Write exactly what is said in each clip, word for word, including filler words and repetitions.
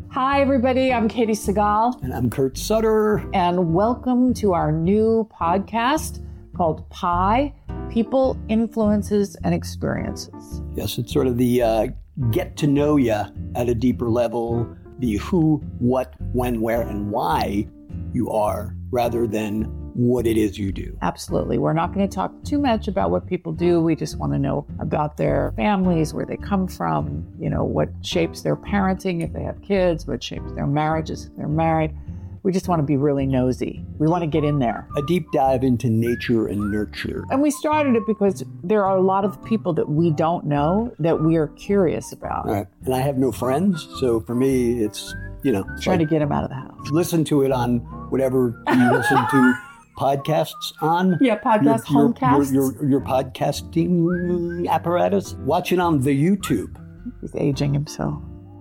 Hi, everybody. I'm Katie Segal. And I'm Kurt Sutter. And welcome to our new podcast called Pi, People, Influences, and Experiences. Yes, it's sort of the uh, get to know you at a deeper level, the who, what, when, where, and why you are, rather than what it is you do. Absolutely. We're not going to talk too much about what people do. We just want to know about their families, where they come from, you know, what shapes their parenting if they have kids, what shapes their marriages if they're married. We just want to be really nosy. We want to get in there. A deep dive into nature and nurture. And we started it because there are a lot of people that we don't know that we are curious about. All right. And I have no friends, so for me, it's, you know. Trying like, to get them out of the house. Listen to it on whatever you listen to podcasts on. Yeah, podcast, your, your, homecasts. Your, your, your podcasting apparatus. Watch it on the YouTube. He's aging himself.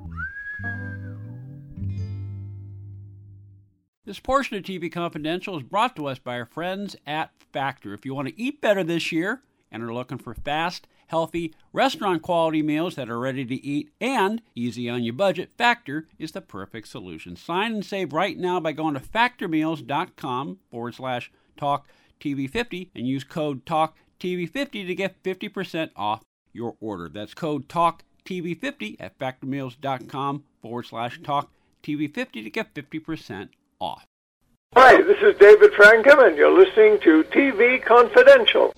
This portion of T V Confidential is brought to us by our friends at Factor. If you want to eat better this year and are looking for fast, healthy, restaurant-quality meals that are ready to eat and easy on your budget, Factor is the perfect solution. Sign and save right now by going to factormeals.com forward slash talk TV50 and use code talk T V fifty to get fifty percent off your order. That's code talk T V fifty at factormeals.com forward slash talk TV50 to get fifty percent off. Hi, this is David Frankham, and you're listening to T V Confidential.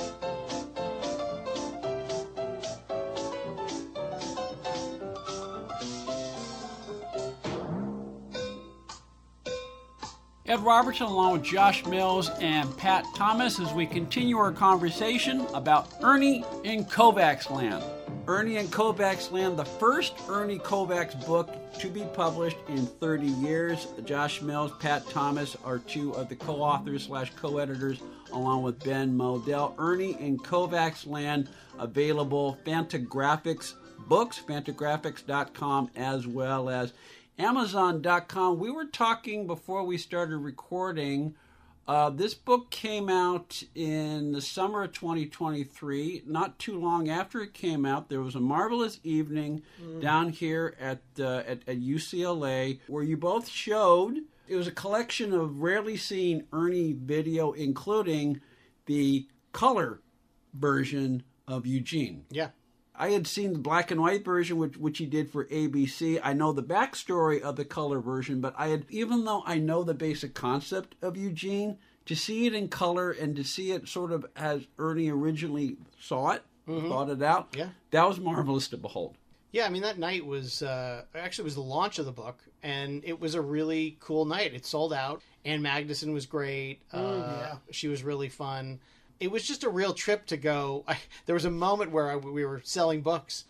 Ed Robertson along with Josh Mills and Pat Thomas as we continue our conversation about Ernie in Kovacs Land. Ernie in Kovacs Land, the first Ernie Kovacs book to be published in thirty years. Josh Mills, Pat Thomas are two of the co-authors slash co-editors along with Ben Modell. Ernie in Kovacs Land, available Fantagraphics books, fantagraphics dot com, as well as amazon dot com. We were talking before we started recording. Uh, this book came out in the summer of twenty twenty-three. Not too long after it came out, there was a marvelous evening mm. down here at, uh, at at U C L A where you both showed. It was a collection of rarely seen Ernie video, including the color version of Eugene. Yeah. I had seen the black and white version, which which he did for A B C. I know the backstory of the color version, but I had, even though I know the basic concept of Eugene, to see it in color and to see it sort of as Ernie originally saw it, mm-hmm. thought it out, yeah. that was marvelous to behold. Yeah, I mean, that night was, uh, actually it was the launch of the book, and it was a really cool night. It sold out. Ann Magnuson was great. Uh, mm, yeah. She was really fun. It was just a real trip to go. I, there was a moment where I, we were selling books,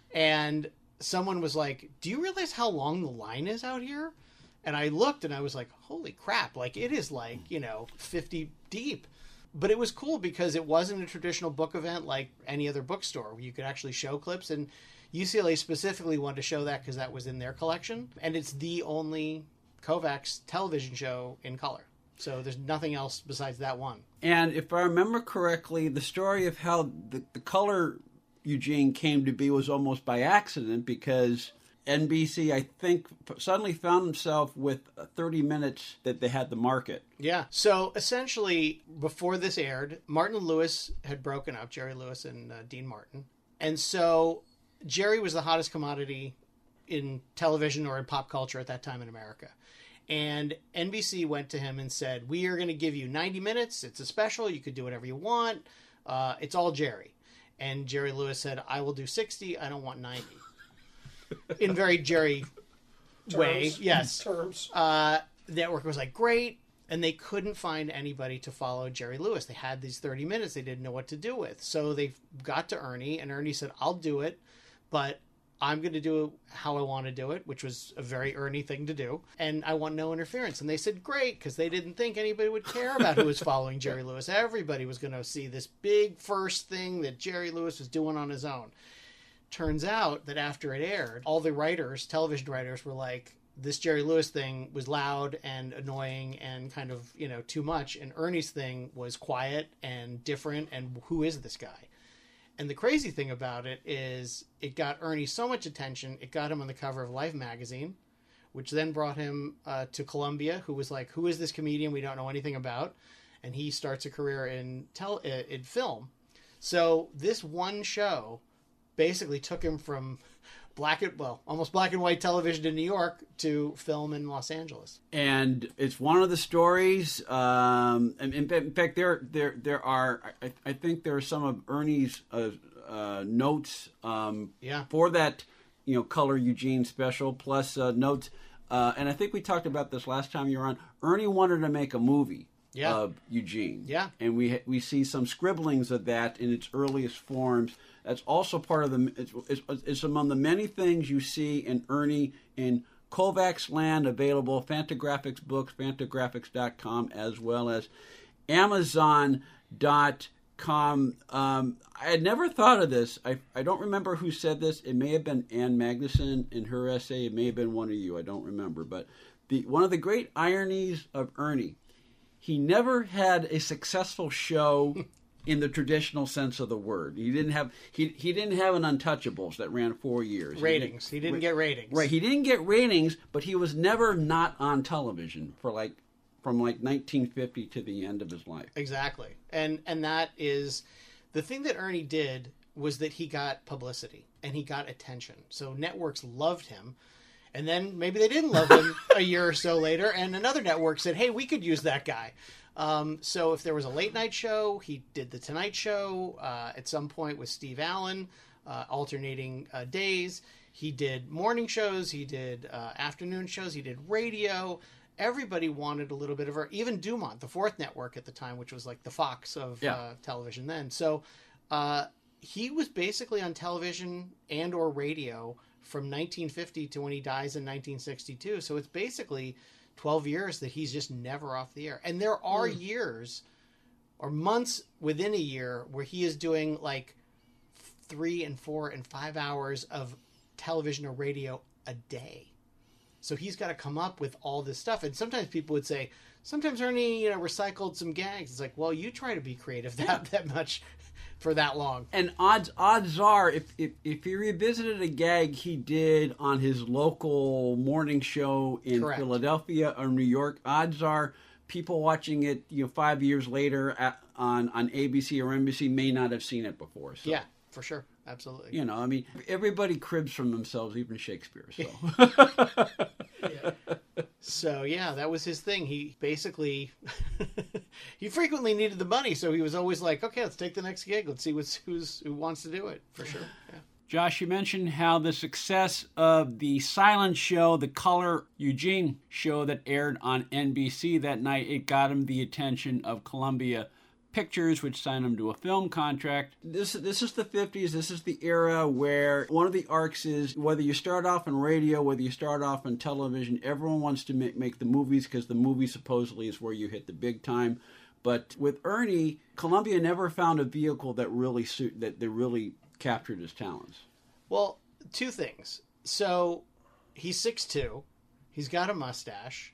and someone was like, "Do you realize how long the line is out here?" And I looked, and I was like, "Holy crap! Like it is like you know fifty deep." But it was cool because it wasn't a traditional book event like any other bookstore where you could actually show clips. And U C L A specifically wanted to show that because that was in their collection, and it's the only Kovacs television show in color. So there's nothing else besides that one. And if I remember correctly, the story of how the, the color Eugene came to be was almost by accident because N B C, I think, suddenly found himself with thirty minutes that they had to market. Yeah. So essentially, before this aired, Martin and Lewis had broken up, Jerry Lewis and uh, Dean Martin. And so Jerry was the hottest commodity in television or in pop culture at that time in America. And N B C went to him and said, "We are going to give you ninety minutes. It's a special. You could do whatever you want. Uh, it's all Jerry." And Jerry Lewis said, "I will do sixty. I don't want ninety." In very Jerry terms, way. Yes. Terms. Uh, the network was like, great. And they couldn't find anybody to follow Jerry Lewis. They had these thirty minutes they didn't know what to do with. So they got to Ernie, and Ernie said, "I'll do it, but I'm going to do it how I want to do it," which was a very Ernie thing to do. "And I want no interference." And they said, great, because they didn't think anybody would care about who was following Jerry Lewis. Everybody was going to see this big first thing that Jerry Lewis was doing on his own. Turns out that after it aired, all the writers, television writers, were like, this Jerry Lewis thing was loud and annoying and kind of, you know, too much. And Ernie's thing was quiet and different. And who is this guy? And the crazy thing about it is it got Ernie so much attention. It got him on the cover of Life magazine, which then brought him uh, to Columbia, who was like, who is this comedian we don't know anything about? And he starts a career in tel- in film. So this one show basically took him from black and well, almost black and white television in New York to film in Los Angeles. And it's one of the stories. Um, and in, in fact, there there there are. I, I think there are some of Ernie's uh, uh, notes um, yeah. for that, you know, Color Eugene special, plus uh, notes. Uh, and I think we talked about this last time you were on. Ernie wanted to make a movie yeah. of Eugene. Yeah. And we we see some scribblings of that in its earliest forms. That's also part of the. It's, it's, it's among the many things you see in Ernie in Kovacs Land, available Fantagraphics books, fantagraphics dot com, as well as amazon dot com. Um, I had never thought of this. I I don't remember who said this. It may have been Ann Magnuson in her essay. It may have been one of you. I don't remember. But the one of the great ironies of Ernie, he never had a successful show in the traditional sense of the word. He didn't have he he didn't have an Untouchables that ran four years. Ratings. He didn't, he didn't get ratings. Right. He didn't get ratings, but he was never not on television for like from like nineteen fifty to the end of his life. Exactly. And and that is the thing that Ernie did was that he got publicity and he got attention. So networks loved him. And then maybe they didn't love him a year or so later, and another network said, hey, we could use that guy. Um, so if there was a late night show, he did the Tonight Show uh, at some point with Steve Allen, uh, alternating uh, days. He did morning shows. He did uh, afternoon shows. He did radio. Everybody wanted a little bit of her. Even Dumont, the fourth network at the time, which was like the Fox of yeah. uh, television then. So uh, he was basically on television and or radio from nineteen fifty to when he dies in nineteen sixty-two. So it's basically twelve years that he's just never off the air. And there are mm. years or months within a year where he is doing like three and four and five hours of television or radio a day. So he's got to come up with all this stuff. And sometimes people would say, sometimes Ernie, you know, recycled some gags. It's like, well, you try to be creative that, that much for that long. And odds odds are, if, if if he revisited a gag he did on his local morning show in Correct. Philadelphia or New York, odds are people watching it, you know, five years later at, on on A B C or N B C may not have seen it before. So. Yeah, for sure, absolutely. You know, I mean, everybody cribs from themselves, even Shakespeare. So. yeah. So yeah, that was his thing. He basically he frequently needed the money, so he was always like, "Okay, let's take the next gig. Let's see what's who's who wants to do it for sure." Yeah. Josh, you mentioned how the success of the silent show, the Color Eugene show that aired on N B C that night, it got him the attention of Columbia Pictures, which signed him to a film contract. This this is the fifties. This is the era where one of the arcs is whether you start off in radio, whether you start off in television, everyone wants to make, make the movies because the movie supposedly is where you hit the big time. But with Ernie, Columbia never found a vehicle that really suit that, that really captured his talents. Well, two things. So he's six two. He's got a mustache.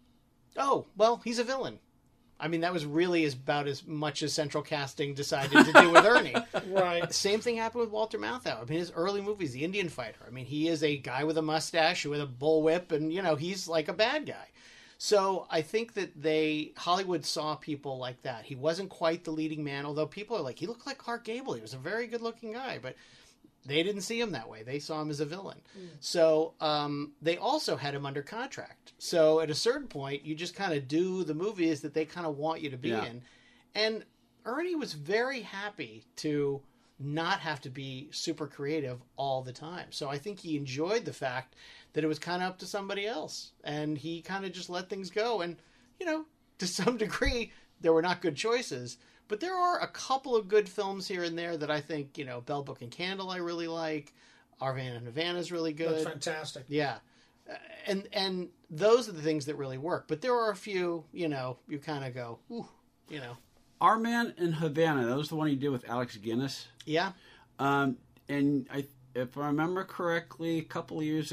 Oh, well, he's a villain. I mean, that was really as, about as much as Central Casting decided to do with Ernie. Right. Same thing happened with Walter Matthau. I mean, his early movies, The Indian Fighter. I mean, he is a guy with a mustache with a bullwhip, and, you know, he's like a bad guy. So I think that they, Hollywood saw people like that. He wasn't quite the leading man, although people are like, he looked like Clark Gable. He was a very good-looking guy, but they didn't see him that way. They saw him as a villain. Mm. So um, they also had him under contract. So at a certain point, you just kind of do the movies that they kind of want you to be yeah. in. And Ernie was very happy to not have to be super creative all the time. So I think he enjoyed the fact that it was kind of up to somebody else. And he kind of just let things go. And, you know, to some degree, there were not good choices. But there are a couple of good films here and there that I think, you know, Bell, Book and Candle I really like. Arvan and Havana is really good. That's fantastic. Yeah. Uh, and and those are the things that really work. But there are a few, you know, you kind of go, ooh, you know. Our Man in Havana, that was the one he did with Alex Guinness. Yeah. Um, and I, if I remember correctly, a couple of years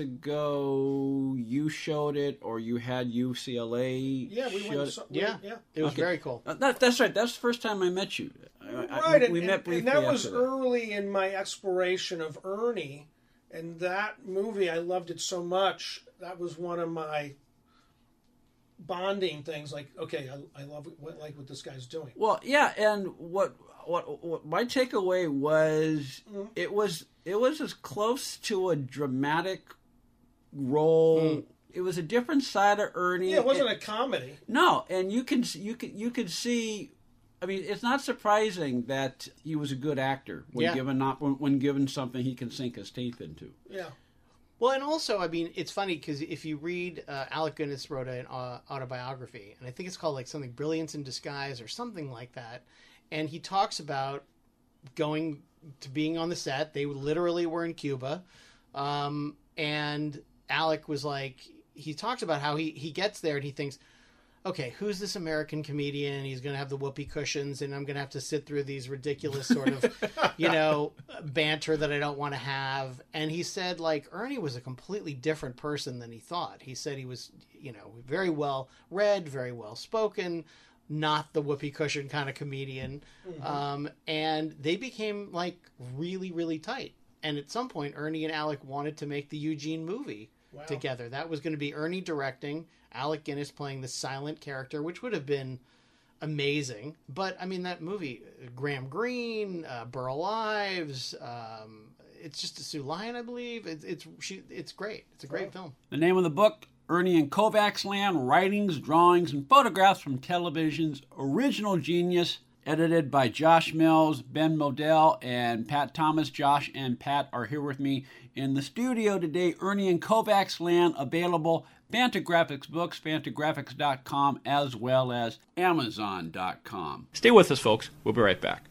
ago, you showed it, or you had U C L A. Yeah, we went. So, we, yeah, yeah, it was okay. very cool. Uh, that, that's right. That's the first time I met you. I, right, I, and, we and, met briefly and that was after that. early in my exploration of Ernie, And that movie, I loved it so much. That was one of my bonding things. Like, okay, I, I love what, like what this guy's doing. Well, yeah, and what what, what my takeaway was, mm-hmm. it was it was as close to a dramatic role. Mm. It was a different side of Ernie. Yeah, it wasn't and, a comedy. No, and you can you can you could see. I mean, it's not surprising that he was a good actor when yeah. given not when, when given something he can sink his teeth into. Yeah. Well, and also, I mean, it's funny because if you read, uh, Alec Guinness wrote an uh, autobiography, and I think it's called like something Brilliance in Disguise or something like that. And he talks about going to being on the set. They literally were in Cuba. Um, and Alec was like, he talks about how he, he gets there and he thinks, okay, who's this American comedian? He's going to have the whoopee cushions, and I'm going to have to sit through these ridiculous sort of, you know, banter that I don't want to have. And he said, like, Ernie was a completely different person than he thought. He said he was, you know, very well read, very well spoken, not the whoopee cushion kind of comedian. Mm-hmm. Um, and they became, like, really, really tight. And at some point, Ernie and Alec wanted to make the Eugene movie wow. together. That was going to be Ernie directing, Alec Guinness playing the silent character, which would have been amazing. But, I mean, that movie, Graham Greene, uh, Burl Ives, um, it's just a Sue Lyon, I believe. It's it's she, it's great. It's a great film. The name of the book, Ernie in Kovacs Land, Writings, Drawings, and Photographs from Television's Original Genius, edited by Josh Mills, Ben Modell, and Pat Thomas. Josh and Pat are here with me in the studio today. Ernie in Kovacs Land, available Fantagraphics Books, Fantagraphics dot com, as well as Amazon dot com. Stay with us, folks. We'll be right back.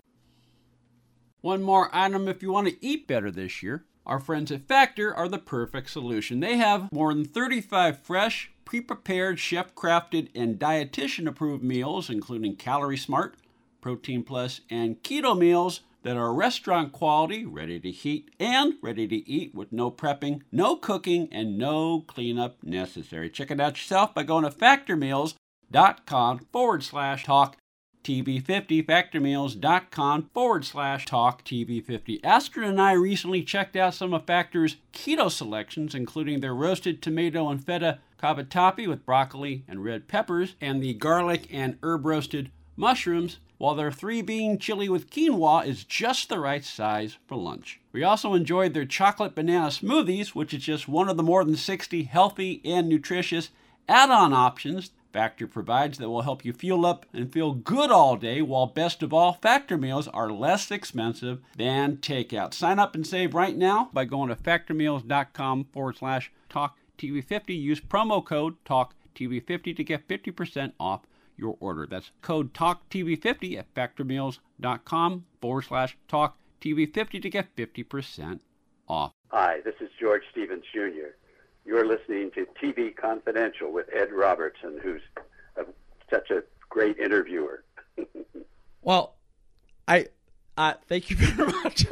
One more item if you want to eat better this year. Our friends at Factor are the perfect solution. They have more than thirty-five fresh, pre-prepared, chef-crafted, and dietitian-approved meals, including Calorie Smart, Protein Plus, and Keto meals that are restaurant quality, ready to heat, and ready to eat with no prepping, no cooking, and no cleanup necessary. Check it out yourself by going to factormeals.com forward slash talk TV50, factormeals.com forward slash talk TV50. Astrid and I recently checked out some of Factor's keto selections, including their roasted tomato and feta cavatappi with broccoli and red peppers, and the garlic and herb roasted mushrooms, while their three-bean chili with quinoa is just the right size for lunch. We also enjoyed their chocolate banana smoothies, which is just one of the more than sixty healthy and nutritious add-on options Factor provides that will help you fuel up and feel good all day, while best of all, Factor meals are less expensive than takeout. Sign up and save right now by going to factormeals.com forward slash talk TV50. Use promo code talk T V fifty to get fifty percent off your order. That's code talk T V fifty at factormeals.com forward slash talk TV50 to get fifty percent off. Hi, this is George Stevens Junior You're listening to T V Confidential with Ed Robertson, who's a, such a great interviewer. Well, I uh, thank you very much.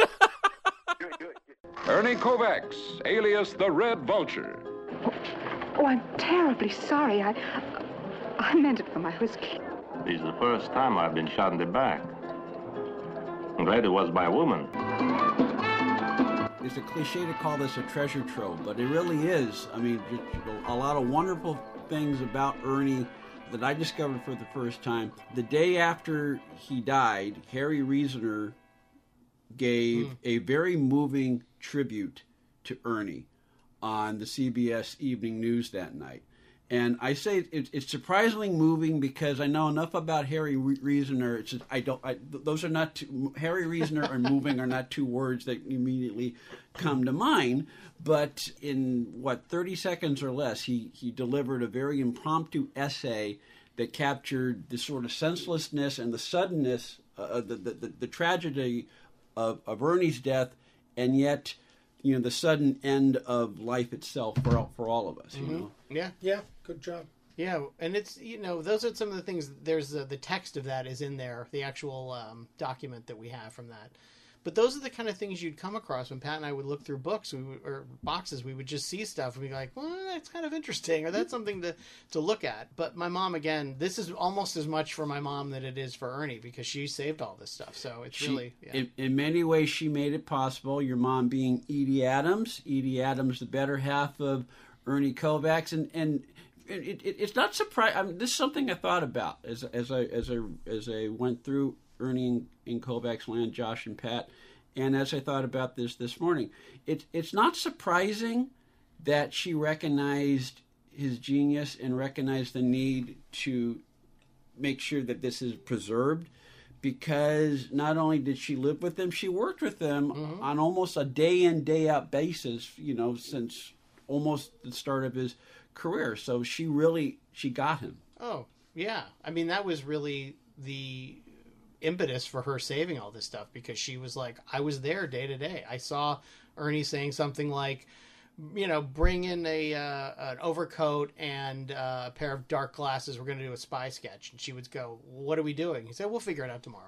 Ernie Kovacs, alias the Red Vulture. Oh, oh, I'm terribly sorry. I I meant it for my whiskey. This is the first time I've been shot in the back. I'm glad it was by a woman. It's a cliche to call this a treasure trove, but it really is. I mean, a lot of wonderful things about Ernie that I discovered for the first time. The day after he died, Harry Reasoner gave mm. a very moving tribute to Ernie on the C B S Evening News that night. And I say it, it's surprisingly moving because I know enough about Harry Reasoner. It's just, I don't. I, those are not two, Harry Reasoner and moving are not two words that immediately come to mind. But in what thirty seconds or less, he he delivered a very impromptu essay that captured the sort of senselessness and the suddenness, uh, the, the the the tragedy of of Ernie's death, and yet, you know, the sudden end of life itself for all, for all of us. You mm-hmm. know. Yeah. Yeah. Good job. Yeah, and it's, you know, those are some of the things. There's uh, the text of that is in there, the actual um, document that we have from that. But those are the kind of things you'd come across when Pat and I would look through books we would, or boxes. We would just see stuff and be like, well, that's kind of interesting, or that's something to, to look at. But my mom, again, this is almost as much for my mom than it is for Ernie, because she saved all this stuff. So it's She, really... Yeah. in, in many ways, she made it possible. Your mom being Edie Adams. Edie Adams, the better half of Ernie Kovacs. And, and it, it, it's not surprising. I mean, this is something I thought about as, as, I, as, I, as I went through Ernie in, in Kovacs Land, Josh and Pat. And as I thought about this this morning, it, it's not surprising that she recognized his genius and recognized the need to make sure that this is preserved, because not only did she live with him, she worked with him mm-hmm. on almost a day in, day out basis, you know, since almost the start of his career. So she really, she got him. Oh, yeah. I mean, that was really the impetus for her saving all this stuff, because she was like, I was there day to day. I saw Ernie saying something like, you know, bring in a uh, an overcoat and uh, a pair of dark glasses. We're going to do a spy sketch. And she would go, what are we doing? He said, we'll figure it out tomorrow.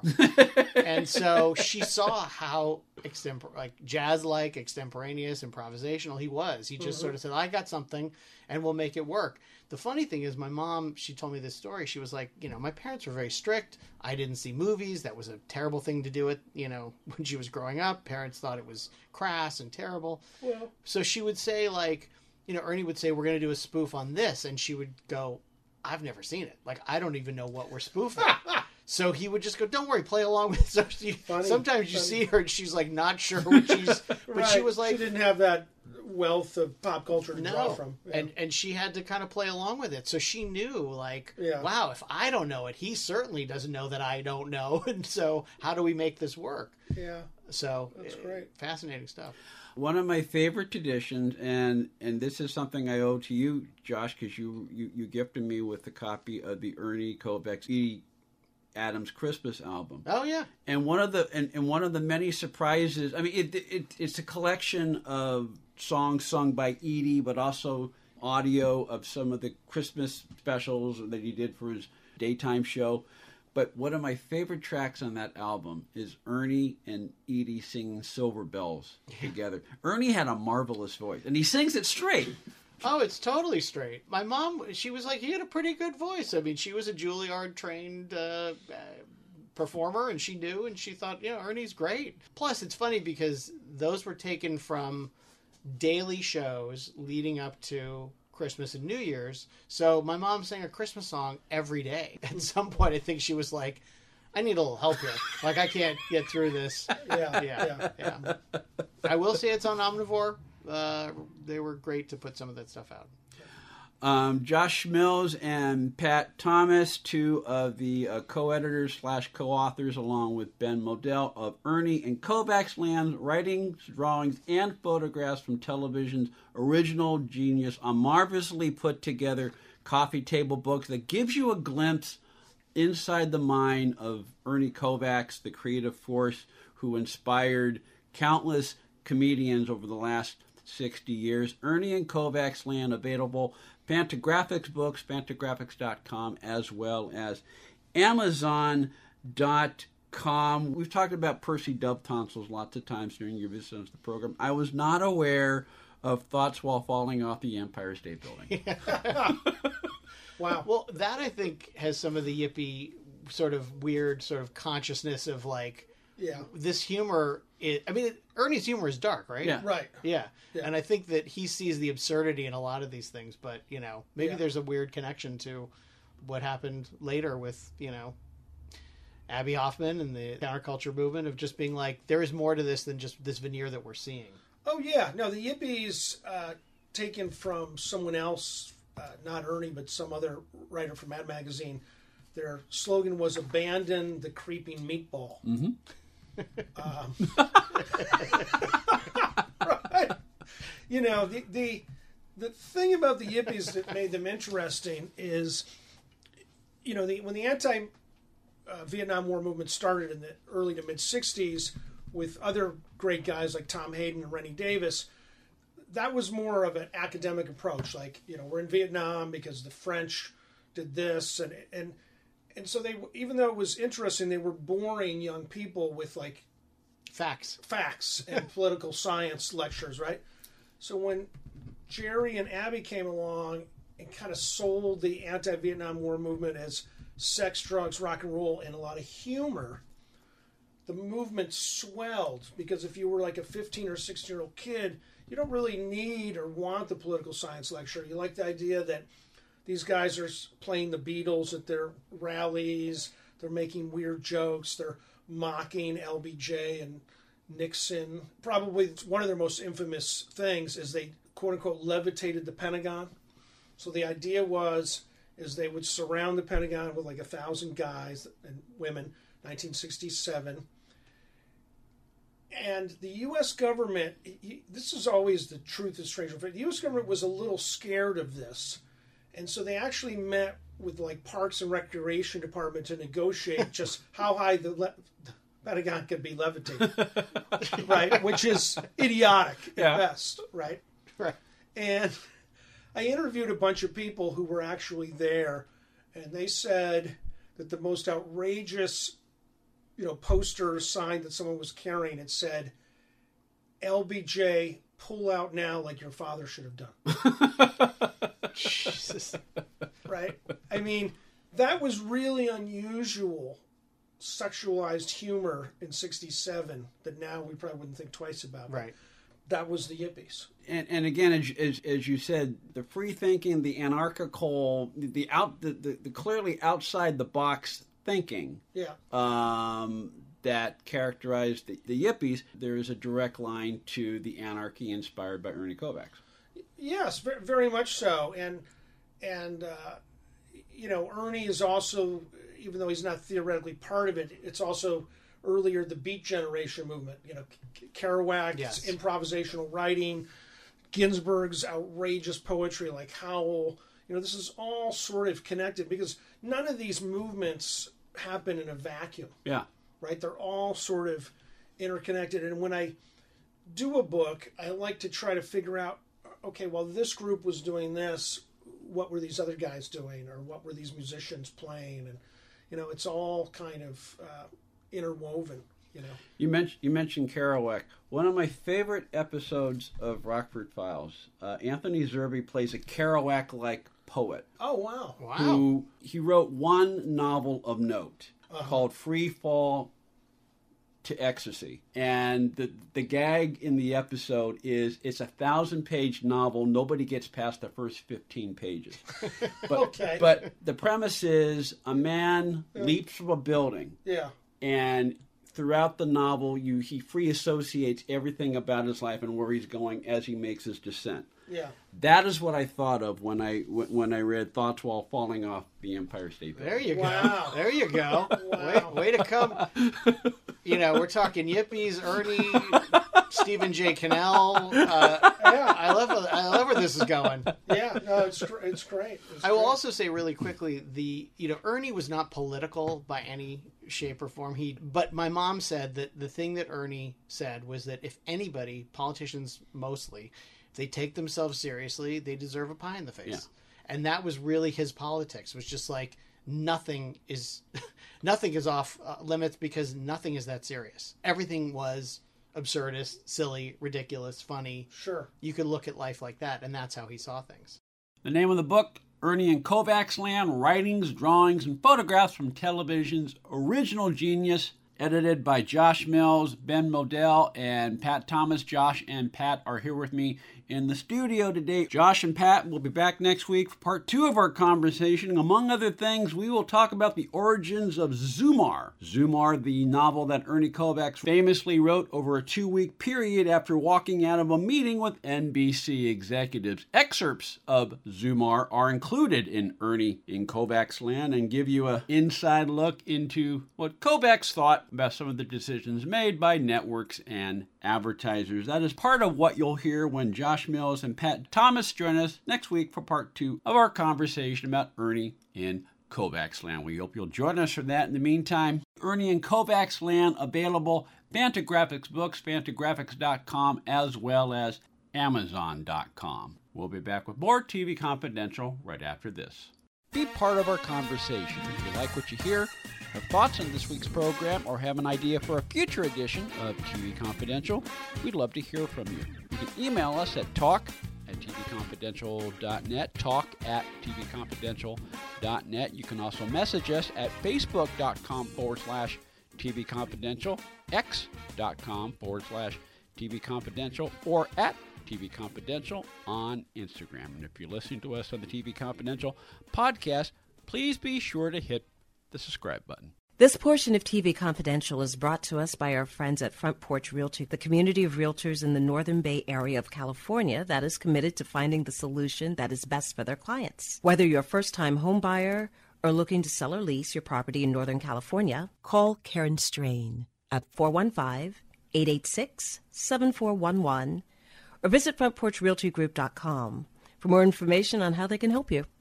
And so she saw how extempor- like jazz-like, extemporaneous, improvisational he was. He just mm-hmm. sort of said, I got something and we'll make it work. The funny thing is, my mom, she told me this story. She was like, you know, my parents were very strict. I didn't see movies. That was a terrible thing to do it, you know, when she was growing up. Parents thought it was crass and terrible. Well, so she would say, like, you know, Ernie would say, we're going to do a spoof on this. And she would go, I've never seen it. Like, I don't even know what we're spoofing. So he would just go, don't worry, play along with it. So she, funny, sometimes you funny. see her and she's like not sure what she's, but right. she was like, she didn't have that wealth of pop culture to no. draw from. Yeah. And and she had to kind of play along with it. So she knew, like, yeah. wow, if I don't know it, he certainly doesn't know that I don't know. And so how do we make this work? Yeah. So that's great. Fascinating stuff. One of my favorite traditions, and and this is something I owe to you, Josh, because you, you, you gifted me with a copy of the Ernie Kovacs Edie Adams Christmas album. Oh yeah. And one of the and, and one of the many surprises, I mean, it, it it's a collection of songs sung by Edie, but also audio of some of the Christmas specials that he did for his daytime show. But one of my favorite tracks on that album is Ernie and Edie singing Silver Bells together. Ernie had a marvelous voice, and he sings it straight. Oh, it's totally straight. My mom, she was like, he had a pretty good voice. I mean, she was a Juilliard-trained uh, performer, and she knew, and she thought, yeah, Ernie's great. Plus, it's funny because those were taken from daily shows leading up to Christmas and New Year's. So my mom sang a Christmas song every day. At some point, I think she was like, I need a little help here. Like, I can't get through this. Yeah, yeah, yeah. yeah. I will say it's on Omnivore. Uh, they were great to put some of that stuff out. Um, Josh Mills and Pat Thomas, two of the uh, co-editors slash co-authors, along with Ben Modell of Ernie and Kovacs Land, writings, drawings, and photographs from television's original genius, a marvelously put together coffee table book that gives you a glimpse inside the mind of Ernie Kovacs, the creative force who inspired countless comedians over the last sixty years. Ernie and Kovacs Land, available Fantagraphics books, fantagraphics dot com, as well as amazon dot com. We've talked about Percy Dove tonsils lots of times during your visits to the program. I was not aware of Thoughts While Falling Off the Empire State Building. Wow. Well, that I think has some of the yippee sort of weird sort of consciousness of like, yeah, this humor. Is, I mean, Ernie's humor is dark, right? Yeah. Right. Yeah. yeah. And I think that he sees the absurdity in a lot of these things, but, you know, maybe yeah. there's a weird connection to what happened later with, you know, Abby Hoffman and the counterculture movement of just being like, there is more to this than just this veneer that we're seeing. Oh, yeah. No, the Yippies, uh, taken from someone else, uh, not Ernie, but some other writer from Mad Magazine. Their slogan was "Abandon the Creeping Meatball." Mm-hmm. Um, right. You know, the, the the thing about the Yippies that made them interesting is, you know, the, when the anti uh, Vietnam War movement started in the early to mid sixties with other great guys like Tom Hayden and Rennie Davis, that was more of an academic approach. Like, you know, we're in Vietnam because the French did this, and and. And so they, even though it was interesting, they were boring young people with like Facts. Facts and political science lectures, right? So when Jerry and Abby came along and kind of sold the anti-Vietnam War movement as sex, drugs, rock and roll, and a lot of humor, the movement swelled, because if you were like a fifteen or sixteen year old kid, you don't really need or want the political science lecture. You like the idea that these guys are playing the Beatles at their rallies, they're making weird jokes, they're mocking L B J and Nixon. Probably one of their most infamous things is they quote-unquote levitated the Pentagon. So the idea was is they would surround the Pentagon with like a thousand guys and women, nineteen sixty-seven. And the U S government, this is always the truth is stranger. The U S government was a little scared of this. And so they actually met with like Parks and Recreation Department to negotiate just how high the, le- the Pentagon could be levitated, right? Which is idiotic at Yeah. best, right? Right. And I interviewed a bunch of people who were actually there, and they said that the most outrageous, you know, poster sign that someone was carrying, it said, L B J, pull out now like your father should have done. Jesus. Right? I mean, that was really unusual sexualized humor in sixty-seven that now we probably wouldn't think twice about. Right. That was the Yippies. And, and again, as, as, as you said, the free thinking, the anarchical, the out, the, the, the clearly outside the box thinking, Yeah. um, that characterized the, the Yippies. There is a direct line to the anarchy inspired by Ernie Kovacs. Yes, very, very much so. And, and uh, you know, Ernie is also, even though he's not theoretically part of it, it's also earlier the Beat Generation movement. You know, Kerouac's Yes. improvisational writing, Ginsberg's outrageous poetry like Howl. You know, this is all sort of connected because none of these movements happen in a vacuum. Yeah. Right? They're all sort of interconnected. And when I do a book, I like to try to figure out, okay, well, this group was doing this. What were these other guys doing? Or what were these musicians playing? And, you know, it's all kind of uh, interwoven, you know. You mentioned you mentioned Kerouac. One of my favorite episodes of Rockford Files, uh, Anthony Zerbe plays a Kerouac-like poet. Oh, wow. Wow. Who he wrote one novel of note Uh-huh. called Free Fall to Ecstasy. And the the gag in the episode is it's a thousand page novel. Nobody gets past the first fifteen pages. But, Okay. but the premise is a man leaps from a building, Yeah. and throughout the novel, you he free associates everything about his life and where he's going as he makes his descent. Yeah. That is what I thought of when I when I read Thoughts While Falling Off the Empire State Building. There you go. Wow. There you go. Wow. Way, way to come. You know, we're talking Yippies, Ernie, Stephen J. Cannell. Uh, Yeah. I love I love where this is going. Yeah. No, it's, gr- it's great. It's I will great. also say really quickly, the you know Ernie was not political by any shape or form. He, but my mom said that the thing that Ernie said was that if anybody, politicians mostly, if they take themselves seriously, they deserve a pie in the face. Yeah. And that was really his politics. Was just like nothing is, nothing is off uh, limits because nothing is that serious. Everything was absurdist, silly, ridiculous, funny. Sure. You could look at life like that, and that's how he saw things. The name of the book, Ernie in Kovacs Land, Writings, Drawings, and Photographs from Television's Original Genius, edited by Josh Mills, Ben Modell, and Pat Thomas. Josh and Pat are here with me in the studio today. Josh and Pat will be back next week for part two of our conversation. Among other things, we will talk about the origins of Zumar. Zumar, the novel that Ernie Kovacs famously wrote over a two-week period after walking out of a meeting with N B C executives. Excerpts of Zumar are included in Ernie in Kovacs Land and give you an inside look into what Kovacs thought about some of the decisions made by networks and advertisers. That is part of what you'll hear when Josh Mills and Pat Thomas join us next week for part two of our conversation about Ernie in Kovacs Land. We hope you'll join us for that. In the meantime, Ernie in Kovacs Land available, Fantagraphics Books, Fantagraphics dot com, as well as Amazon dot com. We'll be back with more T V Confidential right after this. Be part of our conversation. If you like what you hear, have thoughts on this week's program, or have an idea for a future edition of T V Confidential, we'd love to hear from you. You can email us at talk at t v confidential dot net, talk at t v confidential dot net. You can also message us at facebook.com forward slash TV Confidential, x.com forward slash TV Confidential, or at T V Confidential on Instagram. And if you're listening to us on the T V Confidential podcast, please be sure to hit the subscribe button. This portion of T V Confidential is brought to us by our friends at Front Porch Realty, the community of realtors in the Northern Bay area of California that is committed to finding the solution that is best for their clients. Whether you're a first-time home buyer or looking to sell or lease your property in Northern California, call Karen Strain at four one five, eight eight six, seven four one one or visit front porch realty group dot com for more information on how they can help you.